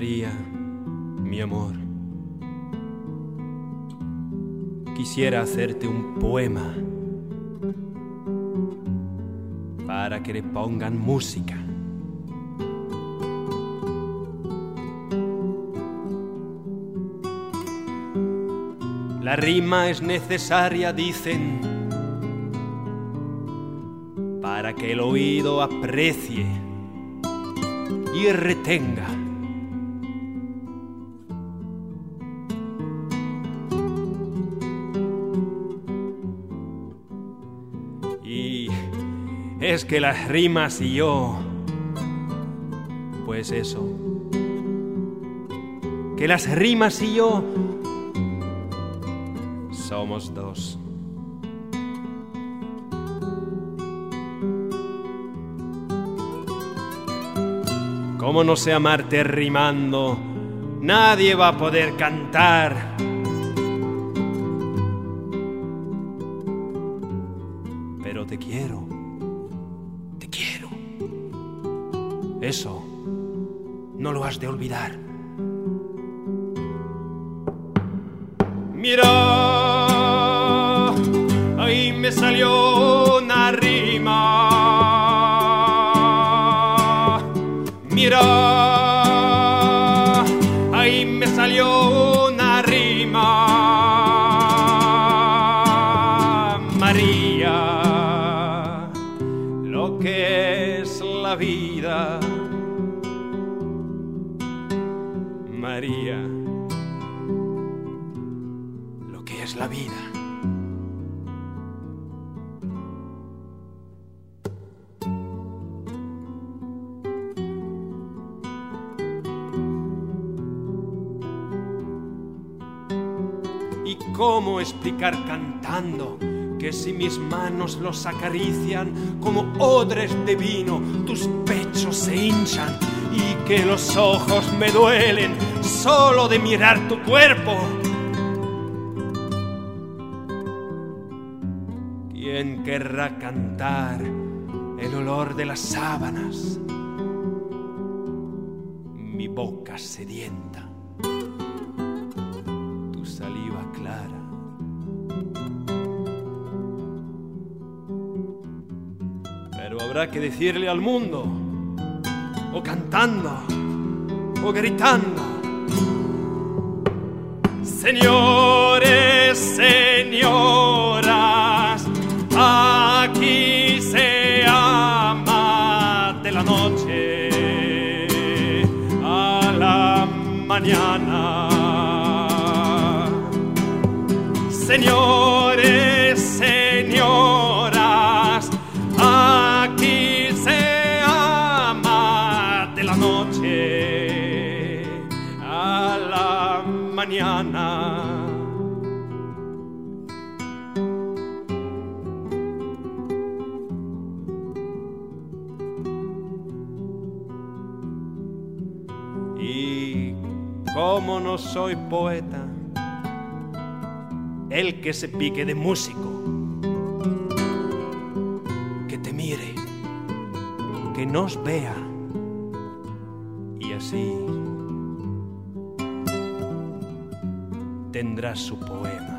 María, mi amor, quisiera hacerte un poema para que le pongan música. La rima es necesaria, dicen, para que el oído aprecie y retenga. Y es que las rimas y yo, pues eso, que las rimas y yo somos dos. ¿Cómo no sé amarte rimando? Nadie va a poder cantar. Pero te quiero, te quiero. Eso no lo has de olvidar. Mira, ahí me salió una rima. Mira, ahí me salió una rima. María, lo que es la vida. María, lo que es la vida. ¿Y cómo explicar cantando que si mis manos los acarician como odres de vino, tus pechos se hinchan y que los ojos me duelen solo de mirar tu cuerpo? ¿Quién querrá cantar el olor de las sábanas? Mi boca sedienta, tu saliva clara. Pero habrá que decirle al mundo, o cantando, o gritando: señores, señoras, aquí se ama de la noche a la mañana. Señores, señoras, aquí se ama de la noche a la mañana. Y como no soy poeta, el que se pique de músico, que te mire, que nos vea, y así tendrá su poema.